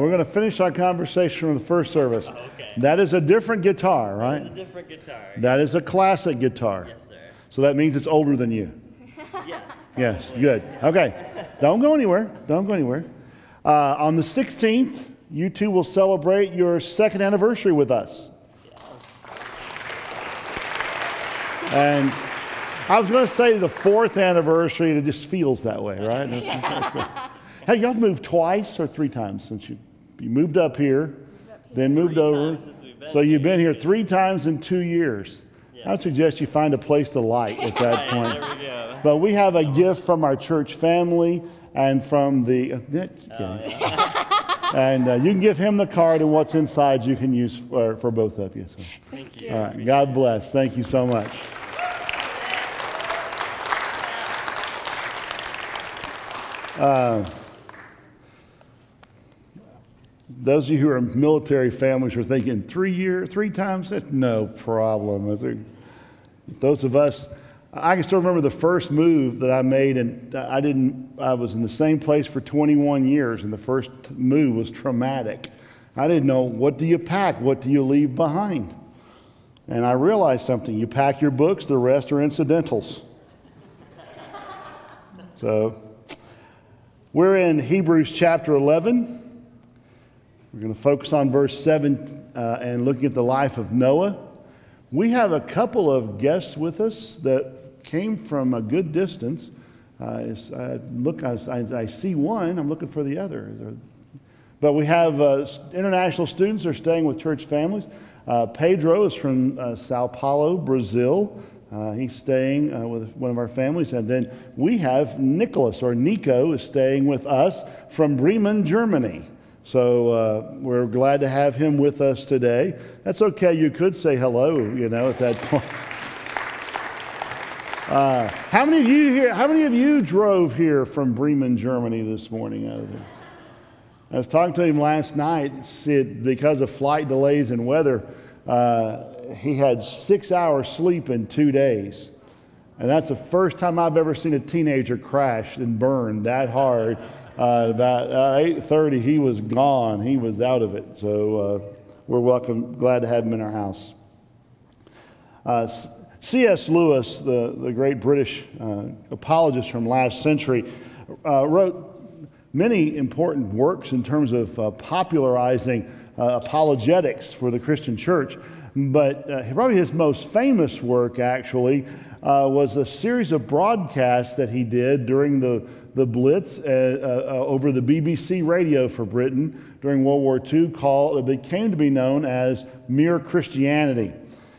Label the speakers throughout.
Speaker 1: We're going to finish our conversation from the first service.
Speaker 2: Okay.
Speaker 1: That is a different guitar, right?
Speaker 2: It's a different guitar.
Speaker 1: That is a classic guitar.
Speaker 2: Yes, sir.
Speaker 1: So that means it's older than you.
Speaker 2: Yes.
Speaker 1: Yes, good. Okay. Don't go anywhere. Don't go anywhere. On the 16th, you two will celebrate your second anniversary with us. And I was going to say the fourth anniversary, and it just feels that way, right? Hey, y'all moved twice or 3 times since you moved up here, then moved over. So you've been here 3 times in 2 years. Yeah. I would suggest you find a place to light at that point.
Speaker 2: There we go.
Speaker 1: But we have a gift from our church family and from the... And you can give him the card, and what's inside you can use for both of you. So.
Speaker 2: Thank you.
Speaker 1: All right. God bless. Thank you so much. Those of you who are military families are thinking 3 times, that's no problem. Those of us, I can still remember the first move that I made, and I was in the same place for 21 years, and the first move was traumatic. I didn't know, what do you pack? What do you leave behind? And I realized something. You pack your books, the rest are incidentals. So, we're in Hebrews chapter 11. We're going to focus on verse 7 and looking at the life of Noah. We have a couple of guests with us that came from a good distance. I see one. I'm looking for the other. But we have international students that are staying with church families. Pedro is from Sao Paulo, Brazil. He's staying with one of our families. And then we have Nicholas, or Nico, is staying with us from Bremen, Germany. So we're glad to have him with us today. That's okay. You could say hello, at that point. How many of you drove here from Bremen, Germany this morning? I was talking to him last night. Because of flight delays and weather, he had 6 hours sleep in 2 days. And that's the first time I've ever seen a teenager crash and burn that hard. About 8:30, he was gone. He was out of it. So we're glad to have him in our house. C.S. Lewis, the great British apologist from last century, wrote many important works in terms of popularizing apologetics for the Christian church. But probably his most famous work, actually, was a series of broadcasts that he did during the Blitz over the BBC radio for Britain during World War II, it came to be known as Mere Christianity.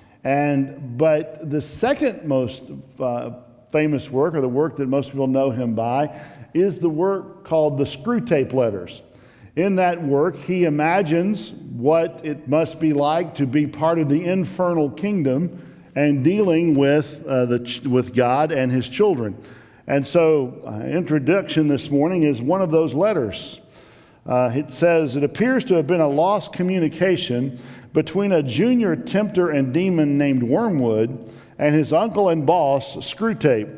Speaker 1: But the second most famous work, or the work that most people know him by, is the work called the Screwtape Letters. In that work, he imagines what it must be like to be part of the infernal kingdom and dealing with God and his children. And so, introduction this morning is one of those letters. It says, it appears to have been a lost communication between a junior tempter and demon named Wormwood and his uncle and boss, Screwtape.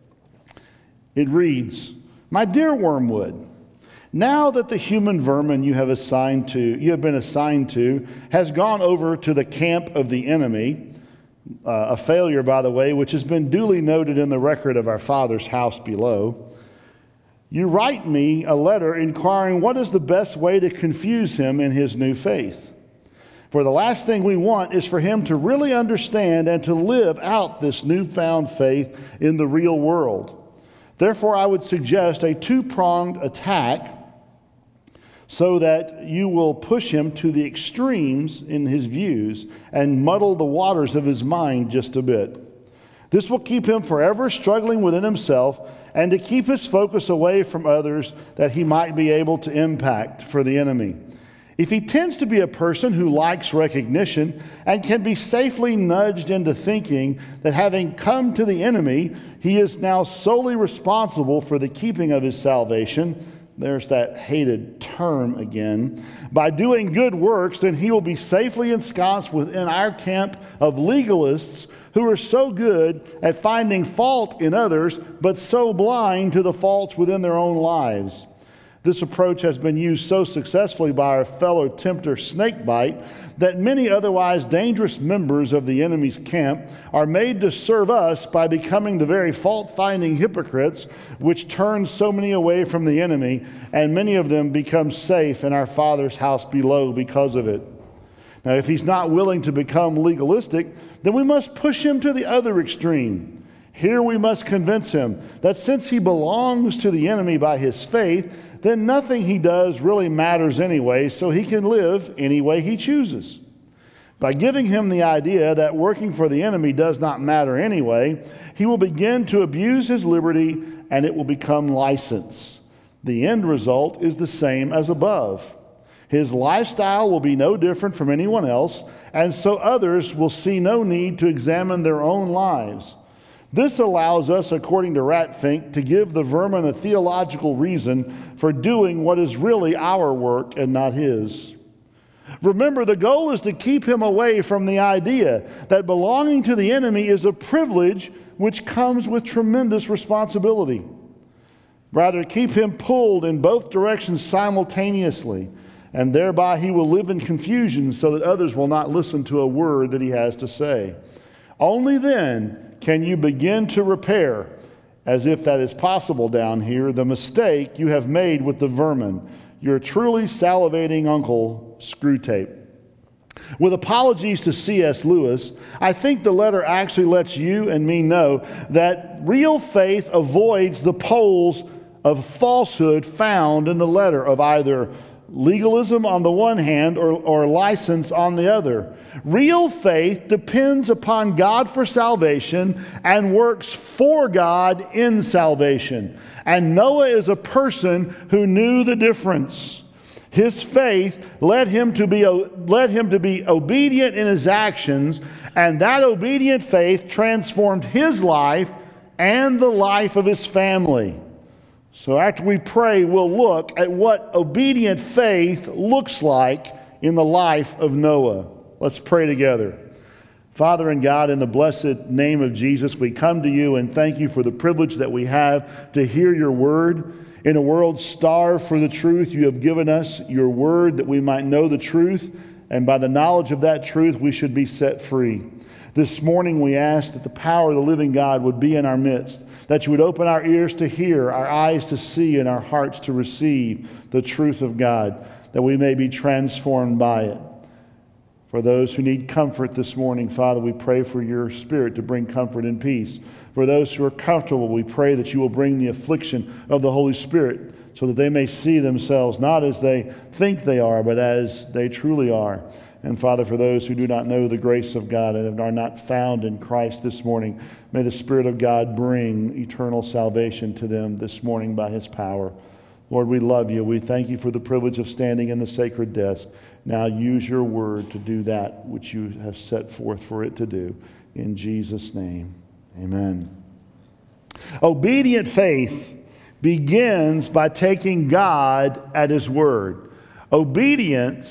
Speaker 1: It reads, "My dear Wormwood, now that the human vermin you have been assigned to has gone over to the camp of the enemy," a failure, by the way, which has been duly noted in the record of our Father's house below, you write me a letter inquiring what is the best way to confuse him in his new faith. For the last thing we want is for him to really understand and to live out this newfound faith in the real world. Therefore, I would suggest a 2-pronged attack so that you will push him to the extremes in his views and muddle the waters of his mind just a bit. This will keep him forever struggling within himself and to keep his focus away from others that he might be able to impact for the enemy. If he tends to be a person who likes recognition and can be safely nudged into thinking that having come to the enemy, he is now solely responsible for the keeping of his salvation, there's that hated term again, by doing good works, then he will be safely ensconced within our camp of legalists who are so good at finding fault in others, but so blind to the faults within their own lives. This approach has been used so successfully by our fellow tempter Snakebite that many otherwise dangerous members of the enemy's camp are made to serve us by becoming the very fault-finding hypocrites which turn so many away from the enemy, and many of them become safe in our Father's house below because of it. Now, if he's not willing to become legalistic, then we must push him to the other extreme. Here we must convince him that since he belongs to the enemy by his faith, then nothing he does really matters anyway, so he can live any way he chooses. By giving him the idea that working for the enemy does not matter anyway, he will begin to abuse his liberty and it will become license. The end result is the same as above. His lifestyle will be no different from anyone else, and so others will see no need to examine their own lives. This allows us, according to Ratfink, to give the vermin a theological reason for doing what is really our work and not his. Remember, the goal is to keep him away from the idea that belonging to the enemy is a privilege which comes with tremendous responsibility. Rather, keep him pulled in both directions simultaneously, and thereby he will live in confusion so that others will not listen to a word that he has to say. Only then can you begin to repair, as if that is possible down here, the mistake you have made with the vermin, your truly salivating uncle, Screwtape. With apologies to C.S. Lewis, I think the letter actually lets you and me know that real faith avoids the poles of falsehood found in the letter of either legalism on the one hand or license on the other. Real faith depends upon God for salvation and works for God in salvation. And Noah is a person who knew the difference. His faith led him to be obedient in his actions, and that obedient faith transformed his life and the life of his family. So after we pray, we'll look at what obedient faith looks like in the life of Noah. Let's pray together. Father and God, in the blessed name of Jesus, we come to you and thank you for the privilege that we have to hear your word. In a world starved for the truth, you have given us your word that we might know the truth, and by the knowledge of that truth, we should be set free. This morning we ask that the power of the living God would be in our midst, that you would open our ears to hear, our eyes to see, and our hearts to receive the truth of God, that we may be transformed by it. For those who need comfort this morning, Father, we pray for your Spirit to bring comfort and peace. For those who are comfortable, we pray that you will bring the affliction of the Holy Spirit so that they may see themselves not as they think they are, but as they truly are. And Father, for those who do not know the grace of God and are not found in Christ this morning, may the Spirit of God bring eternal salvation to them this morning by his power. Lord, we love you. We thank you for the privilege of standing in the sacred desk. Now use your word to do that which you have set forth for it to do. In Jesus' name, amen. Obedient faith begins by taking God at his word. Obedient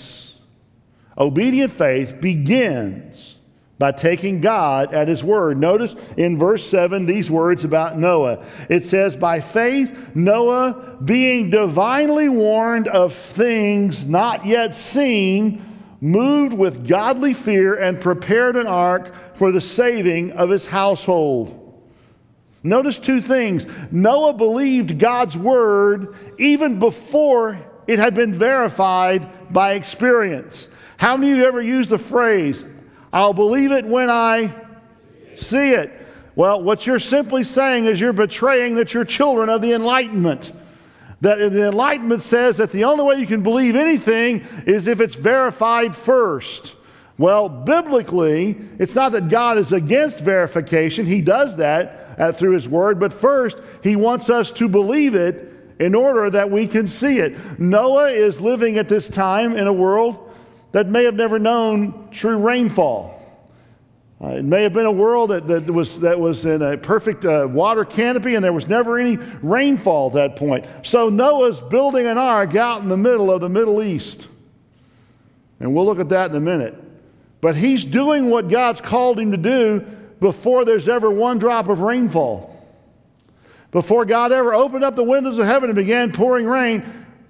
Speaker 1: faith begins by taking God at his word. Notice in verse 7 these words about Noah. It says, by faith Noah, being divinely warned of things not yet seen, moved with godly fear and prepared an ark for the saving of his household. Notice two things. Noah believed God's word even before it had been verified by experience. How many of you ever used the phrase, I'll believe it when I see it? Well, what you're simply saying is you're betraying that you're children of the Enlightenment. That the Enlightenment says that the only way you can believe anything is if it's verified first. Well, biblically, it's not that God is against verification. He does that through his word. But first, he wants us to believe it in order that we can see it. Noah is living at this time in a world that may have never known true rainfall. It may have been a world that was in a perfect water canopy, and there was never any rainfall at that point. So Noah's building an ark out in the middle of the Middle East. And we'll look at that in a minute. But he's doing what God's called him to do before there's ever one drop of rainfall. Before God ever opened up the windows of heaven and began pouring rain,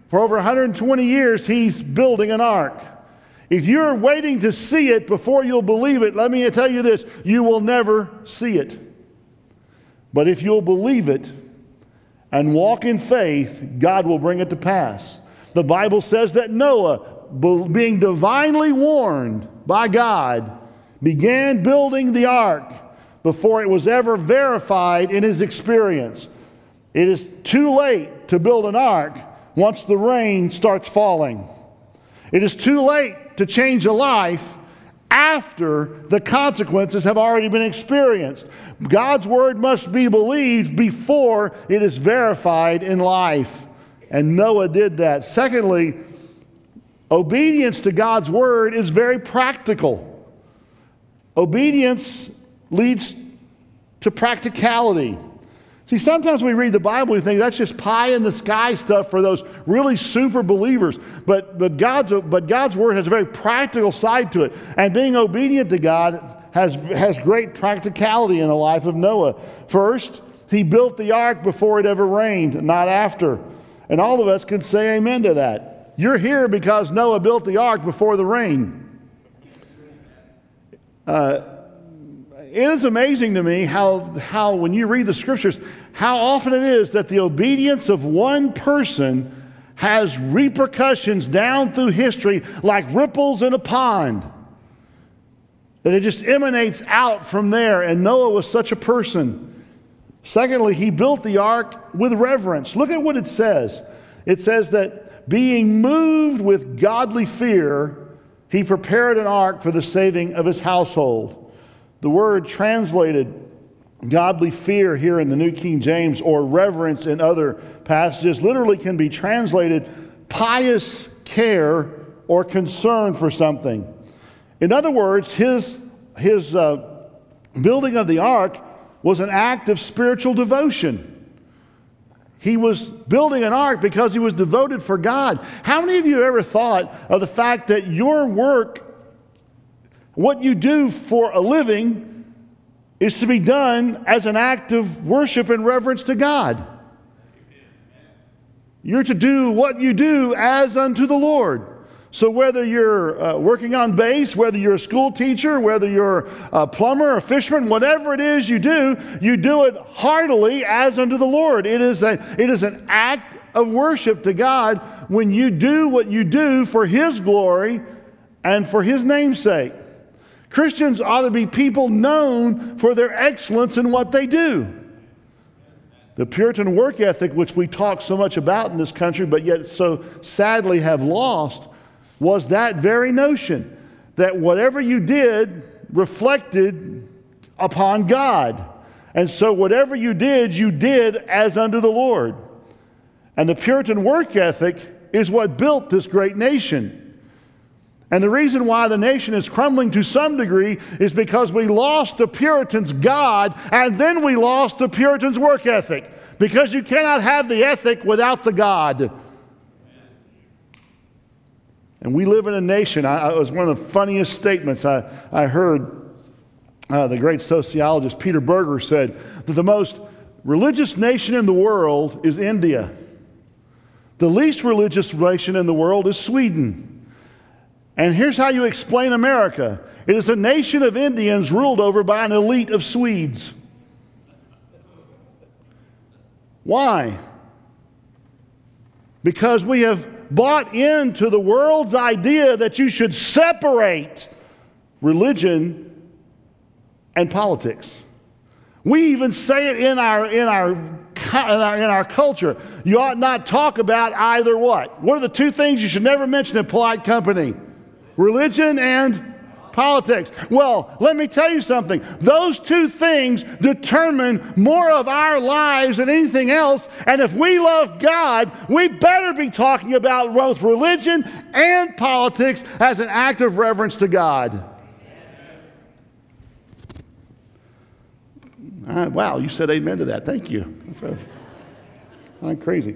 Speaker 1: For over 120 years, he's building an ark. If you're waiting to see it before you'll believe it, let me tell you this, you will never see it. But if you'll believe it and walk in faith, God will bring it to pass. The Bible says that Noah, being divinely warned by God, began building the ark before it was ever verified in his experience. It is too late to build an ark once the rain starts falling. It is too late to change a life after the consequences have already been experienced. God's word must be believed before it is verified in life. And Noah did that. Secondly, obedience to God's word is very practical. Obedience leads to practicality. See, sometimes we read the Bible and we think that's just pie in the sky stuff for those really super believers. But God's word has a very practical side to it. And being obedient to God has great practicality in the life of Noah. First, he built the ark before it ever rained, not after. And all of us can say amen to that. You're here because Noah built the ark before the rain. It is amazing to me how when you read the scriptures, how often it is that the obedience of one person has repercussions down through history like ripples in a pond. That it just emanates out from there, and Noah was such a person. Secondly, he built the ark with reverence. Look at what it says. It says that being moved with godly fear, he prepared an ark for the saving of his household. The word translated godly fear here in the New King James, or reverence in other passages, literally can be translated pious care or concern for something. In other words, his building of the ark was an act of spiritual devotion. He was building an ark because he was devoted for God. How many of you ever thought of the fact that your work, what you do for a living, is to be done as an act of worship and reverence to God? You're to do what you do as unto the Lord. So whether you're working on base, whether you're a school teacher, whether you're a plumber, a fisherman, whatever it is you do it heartily as unto the Lord. It is an act of worship to God when you do what you do for His glory and for His name's sake. Christians ought to be people known for their excellence in what they do. The Puritan work ethic, which we talk so much about in this country, but yet so sadly have lost, was that very notion that whatever you did reflected upon God. And so whatever you did as unto the Lord. And the Puritan work ethic is what built this great nation. And the reason why the nation is crumbling to some degree is because we lost the Puritans' God, and then we lost the Puritans' work ethic. Because you cannot have the ethic without the God. And we live in a nation, it was one of the funniest statements I heard. The great sociologist Peter Berger said that the most religious nation in the world is India. The least religious nation in the world is Sweden. And here's how you explain America. It is a nation of Indians ruled over by an elite of Swedes. Why? Because we have bought into the world's idea that you should separate religion and politics. We even say it in our culture. You ought not talk about either what? What are the two things you should never mention in polite company? Religion and politics. Well, let me tell you something. Those two things determine more of our lives than anything else. And if we love God, we better be talking about both religion and politics as an act of reverence to God. Wow, you said amen to that. Thank you. I'm crazy.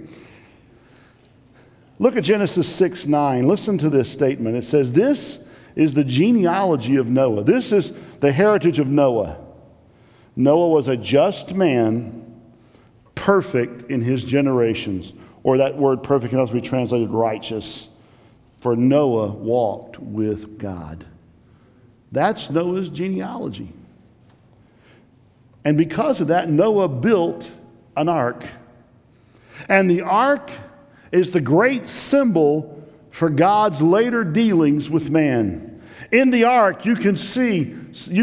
Speaker 1: Look at Genesis 6:9. Listen to this statement. It says, "This is the genealogy of Noah." This is the heritage of Noah. Noah was a just man, perfect in his generations, or that word perfect can also be translated righteous. For Noah walked with God. That's Noah's genealogy. And because of that, Noah built an ark. And the ark is the great symbol for God's later dealings with man. In the ark, you can see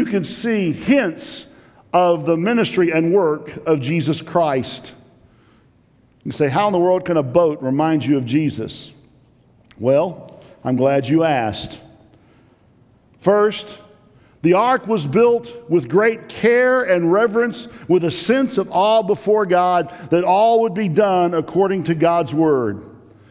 Speaker 1: hints of the ministry and work of Jesus Christ. You say, how in the world can a boat remind you of Jesus? Well, I'm glad you asked. First, the ark was built with great care and reverence, with a sense of awe before God that all would be done according to God's word.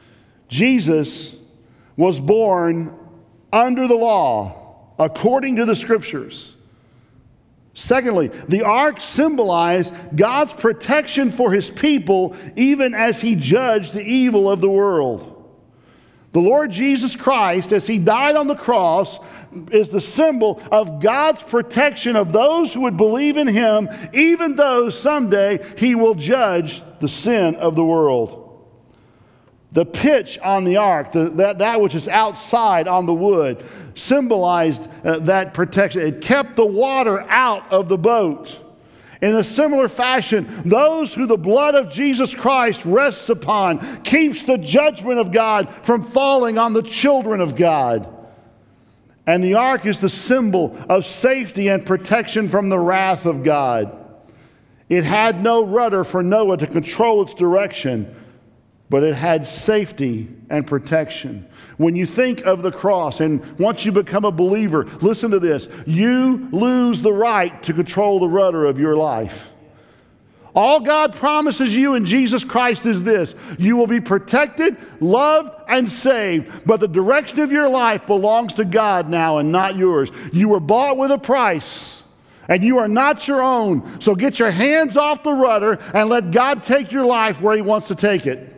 Speaker 1: Jesus was born under the law, according to the scriptures. Secondly, the ark symbolized God's protection for his people, even as he judged the evil of the world. The Lord Jesus Christ, as he died on the cross, is the symbol of God's protection of those who would believe in him, even though someday he will judge the sin of the world. The pitch on the ark, that which is outside on the wood, symbolized that protection. It kept the water out of the boat. In a similar fashion, those who the blood of Jesus Christ rests upon keeps the judgment of God from falling on the children of God. And the ark is the symbol of safety and protection from the wrath of God. It had no rudder for Noah to control its direction, but it had safety and protection. When you think of the cross, and once you become a believer, listen to this, you lose the right to control the rudder of your life. All God promises you in Jesus Christ is this: you will be protected, loved, and saved, but the direction of your life belongs to God now and not yours. You were bought with a price, and you are not your own. So get your hands off the rudder and let God take your life where he wants to take it.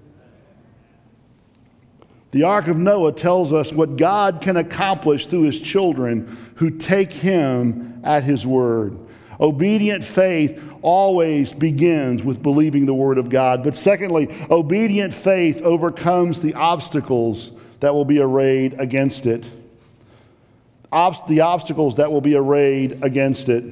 Speaker 1: The Ark of Noah tells us what God can accomplish through his children who take him at his word. Obedient faith always begins with believing the word of God. But secondly, obedient faith overcomes the obstacles that will be arrayed against it. The obstacles that will be arrayed against it.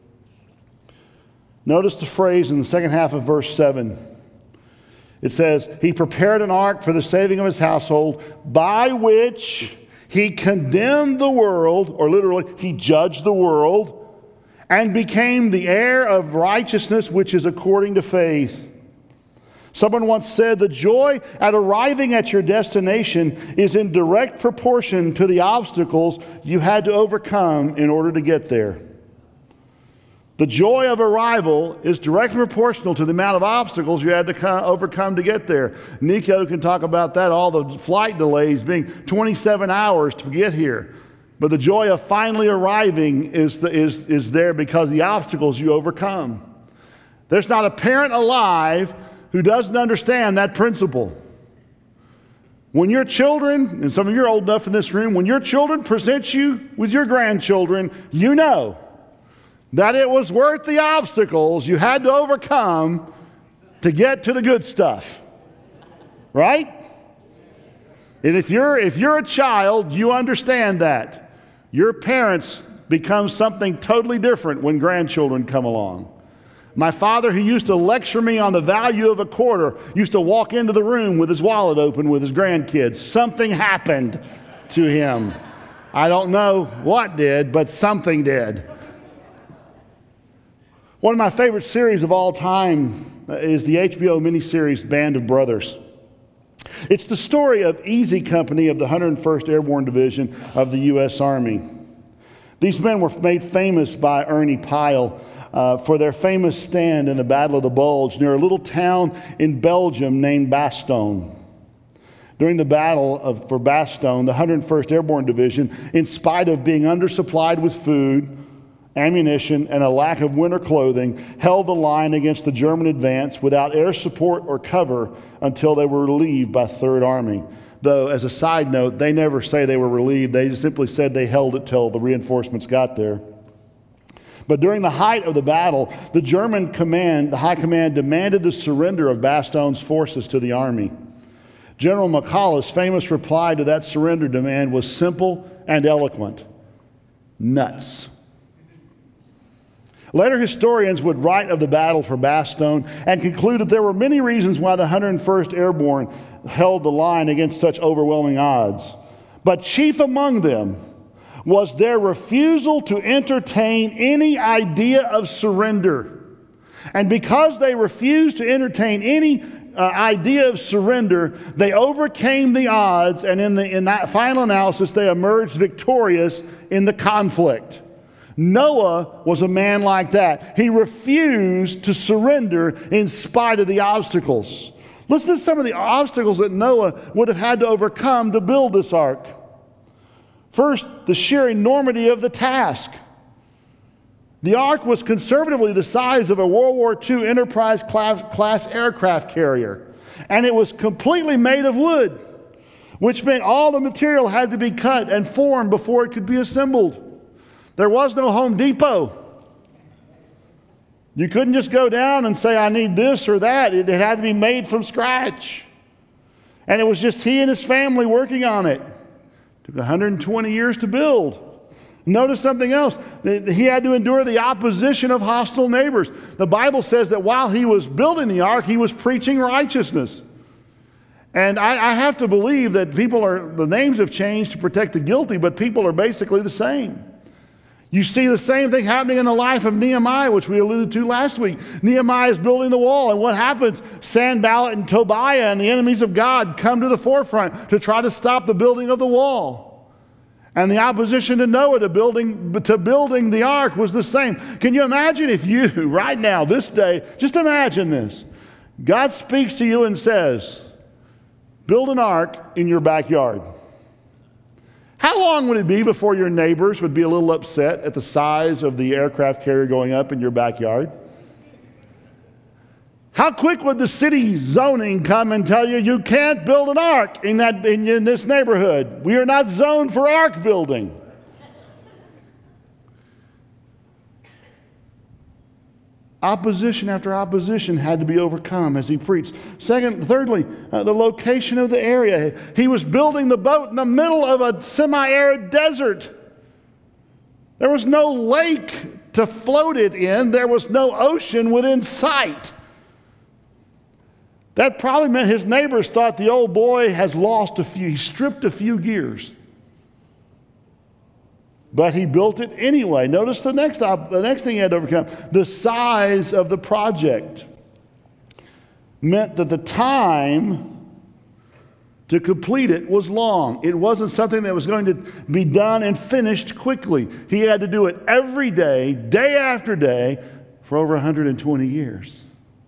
Speaker 1: Notice the phrase in the second half of verse 7. It says, he prepared an ark for the saving of his household, by which he condemned the world, or literally, he judged the world, and became the heir of righteousness, which is according to faith. Someone once said, the joy at arriving at your destination is in direct proportion to the obstacles you had to overcome in order to get there. The joy of arrival is directly proportional to the amount of obstacles you had to overcome to get there. Nico can talk about that, all the flight delays being 27 hours to get here. But the joy of finally arriving is there because of the obstacles you overcome. There's not a parent alive who doesn't understand that principle. When your children, and some of you are old enough in this room, when your children present you with your grandchildren, you know that it was worth the obstacles you had to overcome to get to the good stuff. Right? And if you're a child, you understand that. Your parents become something totally different when grandchildren come along. My father, who used to lecture me on the value of a quarter, used to walk into the room with his wallet open with his grandkids. Something happened to him. I don't know what did, but something did. One of my favorite series of all time is the HBO miniseries Band of Brothers. It's the story of Easy Company of the 101st Airborne Division of the U.S. Army. These men were made famous by Ernie Pyle for their famous stand in the Battle of the Bulge near a little town in Belgium named Bastogne. During the battle for Bastogne, the 101st Airborne Division, in spite of being undersupplied with food, ammunition, and a lack of winter clothing, held the line against the German advance without air support or cover until they were relieved by 3rd Army. Though, as a side note, they never say they were relieved. They just simply said they held it till the reinforcements got there. But during the height of the battle, the German command, the high command, demanded the surrender of Bastone's forces to the army. General McCullough's famous reply to that surrender demand was simple and eloquent: nuts. Later historians would write of the battle for Bastogne and conclude that there were many reasons why the 101st Airborne held the line against such overwhelming odds. But chief among them was their refusal to entertain any idea of surrender. And because they refused to entertain any idea of surrender, they overcame the odds, and in that final analysis, they emerged victorious in the conflict. Noah was a man like that. He refused to surrender in spite of the obstacles. Listen to some of the obstacles that Noah would have had to overcome to build this ark. First, the sheer enormity of the task. The ark was conservatively the size of a World War II Enterprise class aircraft carrier, and it was completely made of wood, which meant all the material had to be cut and formed before it could be assembled. There was no Home Depot. You couldn't just go down and say, I need this or that. It had to be made from scratch. And it was just he and his family working on it. It took 120 years to build. Notice something else. He had to endure the opposition of hostile neighbors. The Bible says that while he was building the ark, he was preaching righteousness. And I have to believe that the names have changed to protect the guilty, but people are basically the same. You see the same thing happening in the life of Nehemiah, which we alluded to last week. Nehemiah is building the wall, and what happens? Sanballat and Tobiah and the enemies of God come to the forefront to try to stop the building of the wall. And the opposition to Noah to building the ark was the same. Can you imagine if you, right now, this day, just imagine this. God speaks to you and says, build an ark in your backyard. How long would it be before your neighbors would be a little upset at the size of the aircraft carrier going up in your backyard? How quick would the city zoning come and tell you, you can't build an ark in this neighborhood? We are not zoned for ark building. Opposition after opposition had to be overcome as he preached. Thirdly, the location of the area. He was building the boat in the middle of a semi-arid desert. There was no lake to float it in. There was no ocean within sight. That probably meant his neighbors thought the old boy has he stripped a few gears. But he built it anyway. Notice the next thing he had to overcome. The size of the project meant that the time to complete it was long. It wasn't something that was going to be done and finished quickly. He had to do it every day, day after day, for over 120 years.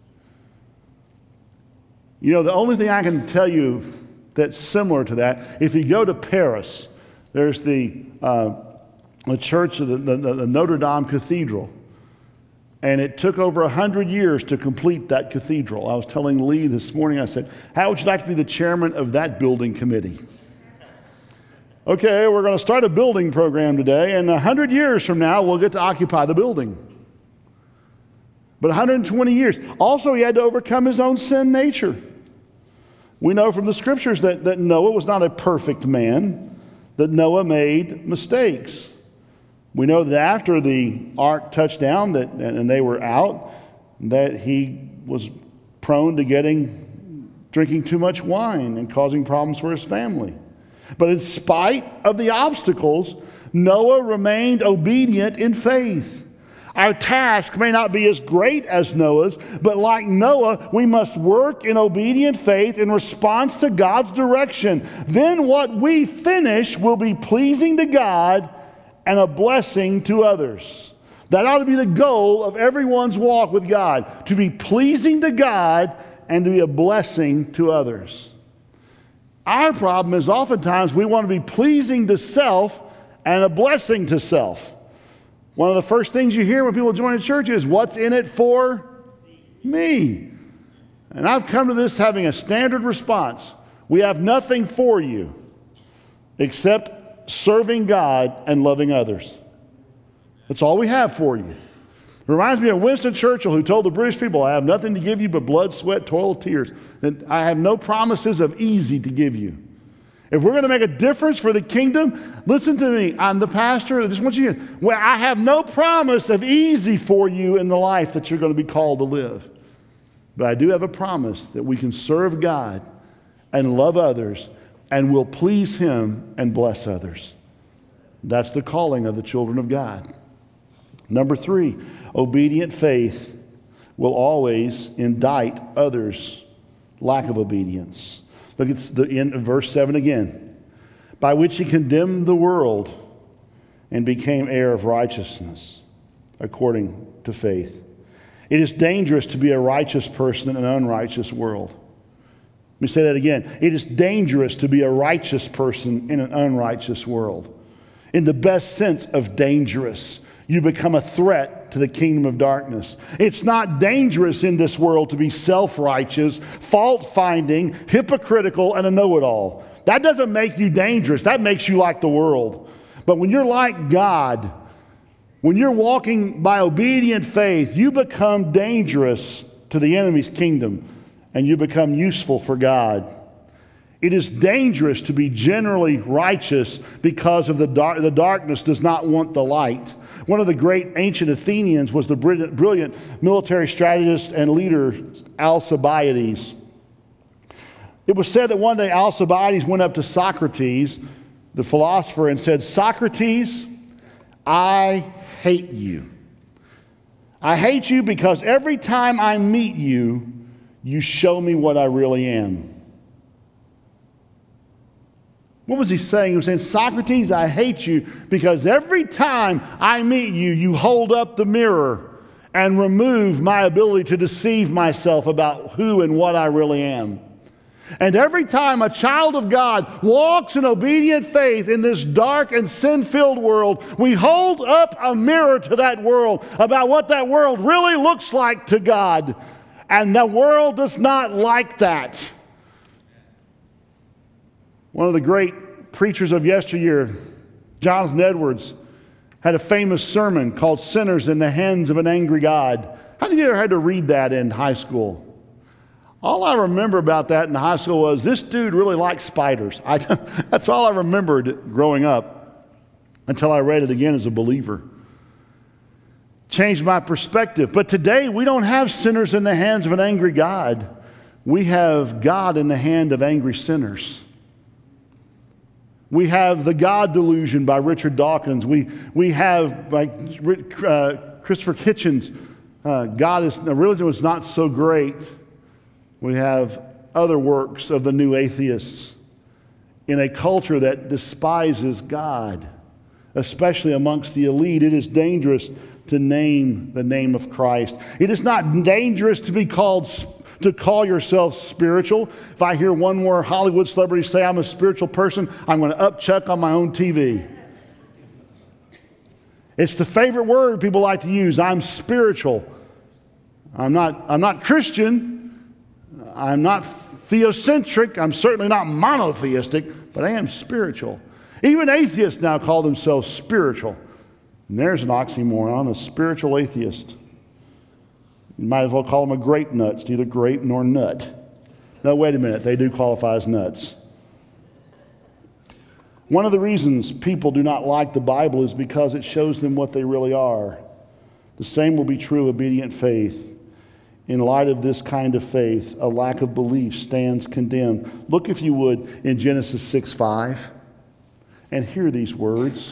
Speaker 1: You know, the only thing I can tell you that's similar to that, if you go to Paris, there's the church of the Notre Dame Cathedral. And it took over 100 years to complete that cathedral. I was telling Lee this morning, I said, how would you like to be the chairman of that building committee? Okay, we're going to start a building program today, and 100 years from now, we'll get to occupy the building. But 120 years. Also, he had to overcome his own sin nature. We know from the scriptures that Noah was not a perfect man, that Noah made mistakes. We know that after the ark touched down and they were out, that he was prone to drinking too much wine and causing problems for his family. But in spite of the obstacles, Noah remained obedient in faith. Our task may not be as great as Noah's, but like Noah, we must work in obedient faith in response to God's direction. Then what we finish will be pleasing to God and a blessing to others. That ought to be the goal of everyone's walk with God, to be pleasing to God and to be a blessing to others. Our problem is oftentimes we want to be pleasing to self and a blessing to self. One of the first things you hear when people join a church is, what's in it for me? And I've come to this having a standard response. We have nothing for you except serving God and loving others. That's all we have for you. Reminds me of Winston Churchill, who told the British people, I have nothing to give you but blood, sweat, toil, tears. And I have no promises of easy to give you. If we're going to make a difference for the kingdom, listen to me. I'm the pastor. I just want you to hear. Well, I have no promise of easy for you in the life that you're going to be called to live. But I do have a promise that we can serve God and love others and will please Him and bless others. That's the calling of the children of God. Number 3, obedient faith will always indict others' lack of obedience. Look at in verse 7 again. By which He condemned the world and became heir of righteousness according to faith. It is dangerous to be a righteous person in an unrighteous world. Let me say that again. It is dangerous to be a righteous person in an unrighteous world. In the best sense of dangerous. You become a threat to the kingdom of darkness. It's not dangerous in this world to be self-righteous, fault-finding, hypocritical, and a know-it-all. That doesn't make you dangerous. That makes you like the world. But when you're like God, when you're walking by obedient faith, you become dangerous to the enemy's kingdom, and you become useful for God. It is dangerous to be generally righteous because of the darkness does not want the light. One of the great ancient Athenians was the brilliant military strategist and leader Alcibiades. It was said that one day Alcibiades went up to Socrates, the philosopher, and said, Socrates, I hate you. I hate you because every time I meet you, you show me what I really am. What was he saying? He was saying, Socrates, I hate you because every time I meet you, you hold up the mirror and remove my ability to deceive myself about who and what I really am. And every time a child of God walks in obedient faith in this dark and sin-filled world, we hold up a mirror to that world about what that world really looks like to God. And the world does not like that. One of the great preachers of yesteryear, Jonathan Edwards, had a famous sermon called Sinners in the Hands of an Angry God. How many of you ever had to read that in high school? All I remember about that in high school was this dude really liked spiders. That's all I remembered growing up until I read it again as a believer. Changed my perspective. But today we don't have sinners in the hands of an angry God. We have God in the hand of angry sinners. We have The God Delusion by Richard Dawkins. We have by Christopher Hitchens, Religion Was Not So Great. We have other works of the new atheists in a culture that despises God, especially amongst the elite. It is dangerous to name the name of Christ. It is not dangerous to call yourself spiritual. If I hear one more Hollywood celebrity say I'm a spiritual person, I'm going to upchuck on my own TV. It's the favorite word people like to use. I'm spiritual. I'm not Christian. I'm not theocentric. I'm certainly not monotheistic, but I am spiritual. Even atheists now call themselves spiritual. And there's an oxymoron, a spiritual atheist. You might as well call them a grape nut. It's neither grape nor nut. No, wait a minute. They do qualify as nuts. One of the reasons people do not like the Bible is because it shows them what they really are. The same will be true of obedient faith. In light of this kind of faith, a lack of belief stands condemned. Look, if you would, in Genesis 6:5 and hear these words.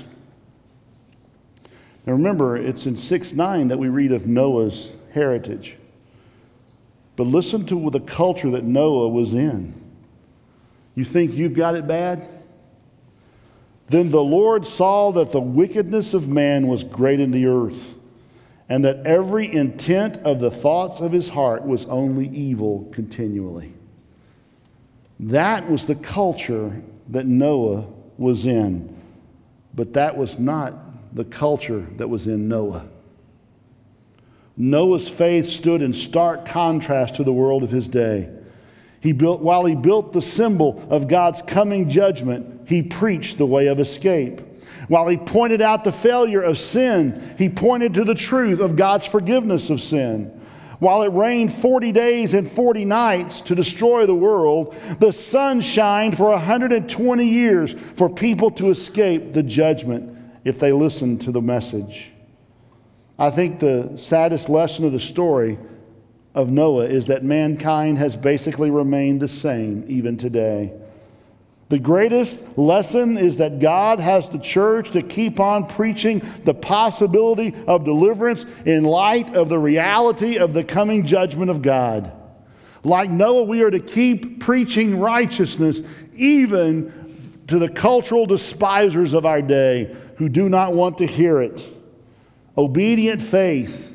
Speaker 1: Now remember, it's in 6:9 that we read of Noah's heritage. But listen to the culture that Noah was in. You think you've got it bad? Then the Lord saw that the wickedness of man was great in the earth, and that every intent of the thoughts of his heart was only evil continually. That was the culture that Noah was in. But that was not the culture that was in Noah. Noah's faith stood in stark contrast to the world of his day. While he built the symbol of God's coming judgment, he preached the way of escape. While he pointed out the failure of sin, he pointed to the truth of God's forgiveness of sin. While it rained 40 days and 40 nights to destroy the world, the sun shined for 120 years for people to escape the judgment if they listened to the message. I think the saddest lesson of the story of Noah is that mankind has basically remained the same even today. The greatest lesson is that God has the church to keep on preaching the possibility of deliverance in light of the reality of the coming judgment of God. Like Noah, we are to keep preaching righteousness even to the cultural despisers of our day who do not want to hear it. Obedient faith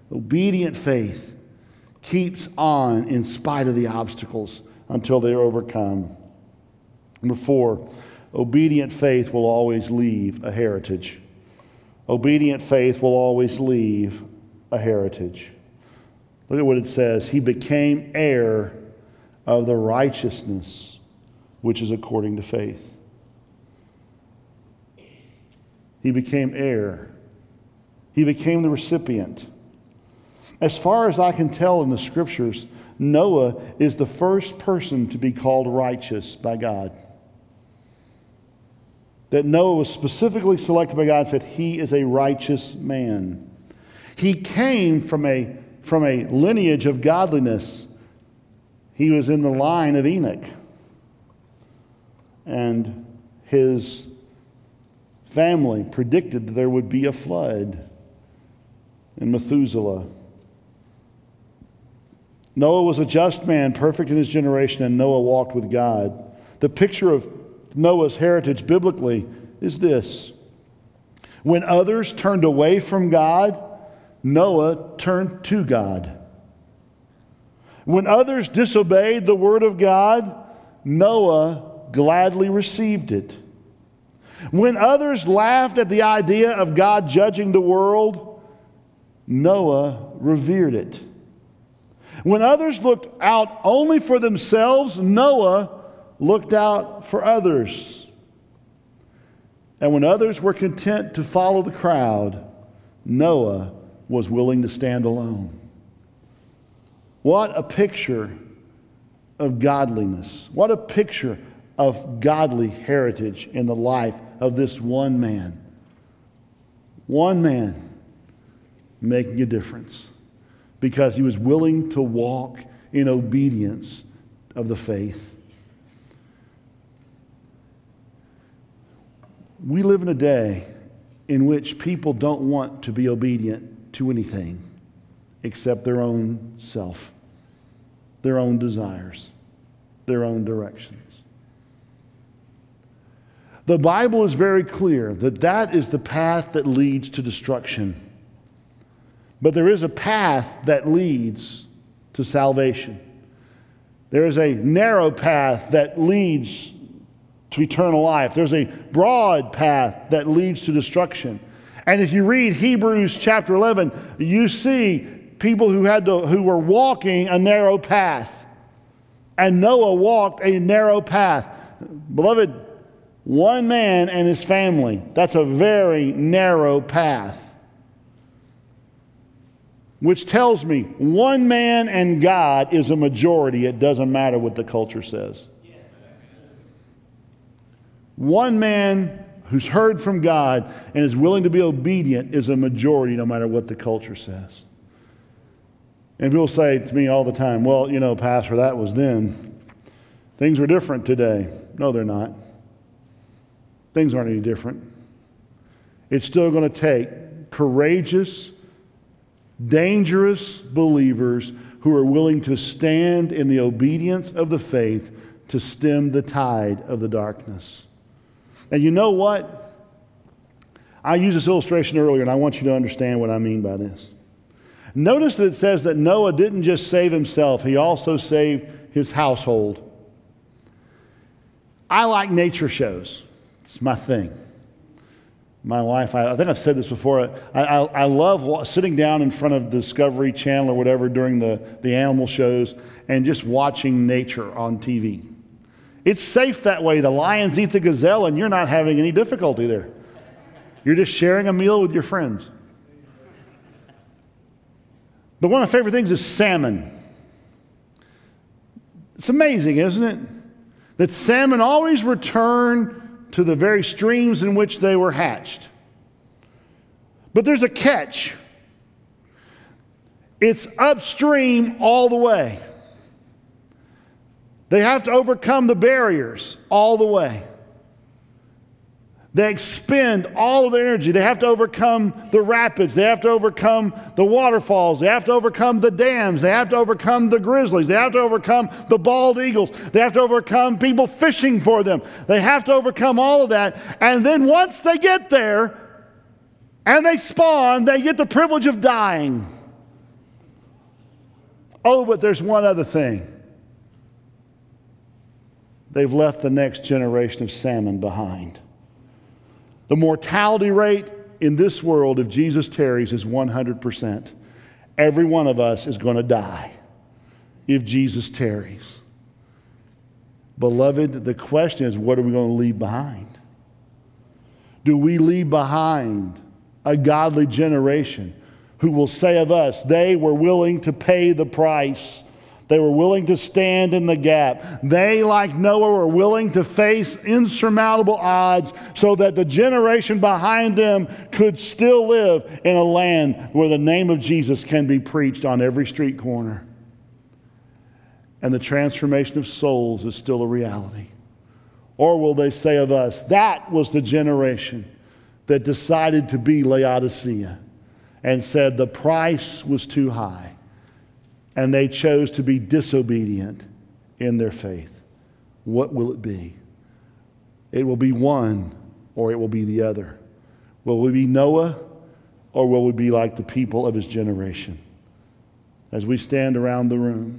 Speaker 1: keeps on in spite of the obstacles until they are overcome. Number 4, obedient faith will always leave a heritage. Obedient faith will always leave a heritage. Look at what it says. He became heir of the righteousness which is according to faith. He became heir. He became the recipient. As far as I can tell in the scriptures, Noah is the first person to be called righteous by God. That Noah was specifically selected by God and said, he is a righteous man. He came from a lineage of godliness. He was in the line of Enoch. And his family predicted that there would be a flood in Methuselah. Noah was a just man, perfect in his generation, and Noah walked with God. The picture of Noah's heritage biblically is this. When others turned away from God, Noah turned to God. When others disobeyed the word of God, Noah gladly received it. When others laughed at the idea of God judging the world, Noah revered it. When others looked out only for themselves, Noah looked out for others. And when others were content to follow the crowd, Noah was willing to stand alone. What a picture of godliness. What a picture of godly heritage in the life of this one man. One man making a difference because he was willing to walk in obedience of the faith. We live in a day in which people don't want to be obedient to anything except their own self, their own desires, their own directions. The Bible is very clear that that is the path that leads to destruction. But there is a path that leads to salvation. There is a narrow path that leads to eternal life. There's a broad path that leads to destruction. And if you read Hebrews chapter 11, you see people who were walking a narrow path. And Noah walked a narrow path. Beloved, one man and his family, that's a very narrow path. Which tells me one man and God is a majority. It doesn't matter what the culture says. One man who's heard from God and is willing to be obedient is a majority no matter what the culture says. And people say to me all the time, well, Pastor, that was then. Things are different today. No, they're not. Things aren't any different. It's still going to take courageous, dangerous believers who are willing to stand in the obedience of the faith to stem the tide of the darkness. And you know what? I used this illustration earlier, and I want you to understand what I mean by this. Notice that it says that Noah didn't just save himself, he also saved his household. I like nature shows. It's my thing. My life, I think I've said this before, I love sitting down in front of Discovery Channel or whatever during the animal shows and just watching nature on TV. It's safe that way. The lions eat the gazelle and you're not having any difficulty there. You're just sharing a meal with your friends. But one of my favorite things is salmon. It's amazing, isn't it? That salmon always return to the very streams in which they were hatched. But there's a catch. It's upstream all the way. They have to overcome the barriers all the way. They expend all of their energy. They have to overcome the rapids. They have to overcome the waterfalls. They have to overcome the dams. They have to overcome the grizzlies. They have to overcome the bald eagles. They have to overcome people fishing for them. They have to overcome all of that. And then once they get there and they spawn, they get the privilege of dying. Oh, but there's one other thing. They've left the next generation of salmon behind. The mortality rate in this world, if Jesus tarries, is 100%. Every one of us is going to die if Jesus tarries. Beloved, the question is, what are we going to leave behind? Do we leave behind a godly generation who will say of us, they were willing to pay the price? They were willing to stand in the gap. They, like Noah, were willing to face insurmountable odds so that the generation behind them could still live in a land where the name of Jesus can be preached on every street corner. And the transformation of souls is still a reality. Or will they say of us, that was the generation that decided to be Laodicea and said the price was too high. And they chose to be disobedient in their faith. What will it be? It will be one or it will be the other. Will we be Noah or will we be like the people of his generation? As we stand around the room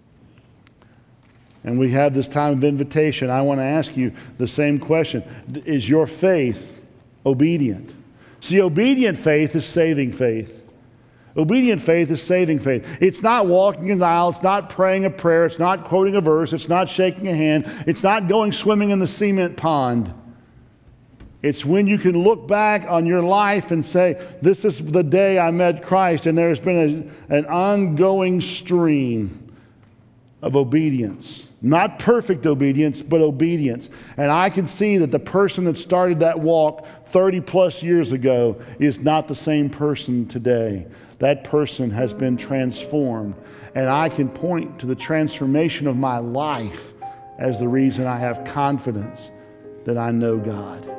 Speaker 1: and we have this time of invitation, I want to ask you the same question. Is your faith obedient? See, obedient faith is saving faith. Obedient faith is saving faith. It's not walking an aisle. It's not praying a prayer. It's not quoting a verse. It's not shaking a hand. It's not going swimming in the cement pond. It's when you can look back on your life and say, this is the day I met Christ, and there's been an ongoing stream of obedience. Not perfect obedience, but obedience. And I can see that the person that started that walk 30 plus years ago is not the same person today. That person has been transformed. And I can point to the transformation of my life as the reason I have confidence that I know God.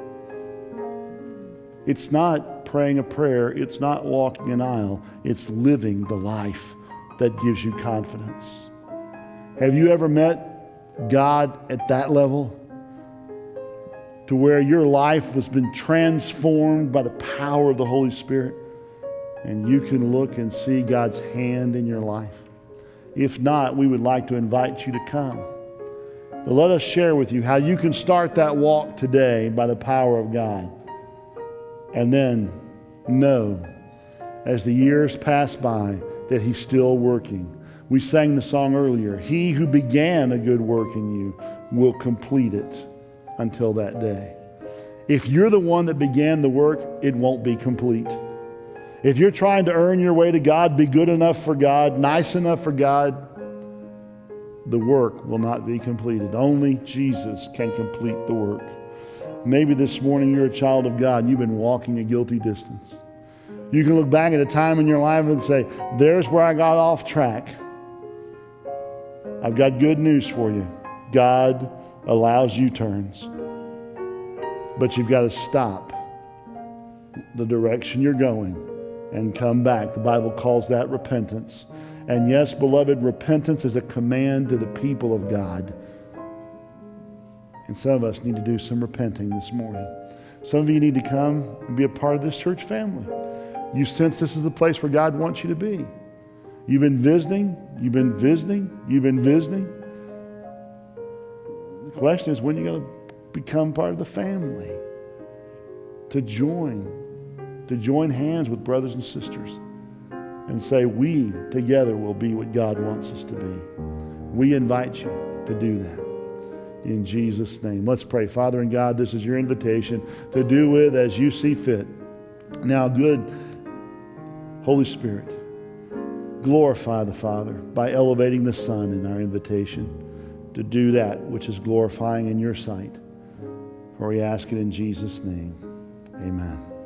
Speaker 1: It's not praying a prayer. It's not walking an aisle. It's living the life that gives you confidence. Have you ever met God at that level? To where your life has been transformed by the power of the Holy Spirit? And you can look and see God's hand in your life. If not, we would like to invite you to come. But let us share with you how you can start that walk today by the power of God. And then know, as the years pass by, that He's still working. We sang the song earlier, He who began a good work in you will complete it until that day. If you're the one that began the work, it won't be complete. If you're trying to earn your way to God, be good enough for God, nice enough for God, the work will not be completed. Only Jesus can complete the work. Maybe this morning you're a child of God and you've been walking a guilty distance. You can look back at a time in your life and say, there's where I got off track. I've got good news for you. God allows U-turns. But you've got to stop the direction you're going and come back. The Bible calls that repentance. And yes, beloved, repentance is a command to the people of God. And some of us need to do some repenting this morning. Some of you need to come and be a part of this church family. You sense this is the place where God wants you to be. You've been visiting. The question is, when are you going to become part of the family? To join hands with brothers and sisters and say, we together will be what God wants us to be. We invite you to do that. in Jesus' name. Let's pray. Father and God, this is your invitation to do with as you see fit. Now, good Holy Spirit, glorify the Father by elevating the Son in our invitation to do that which is glorifying in your sight. For we ask it in Jesus' name. Amen.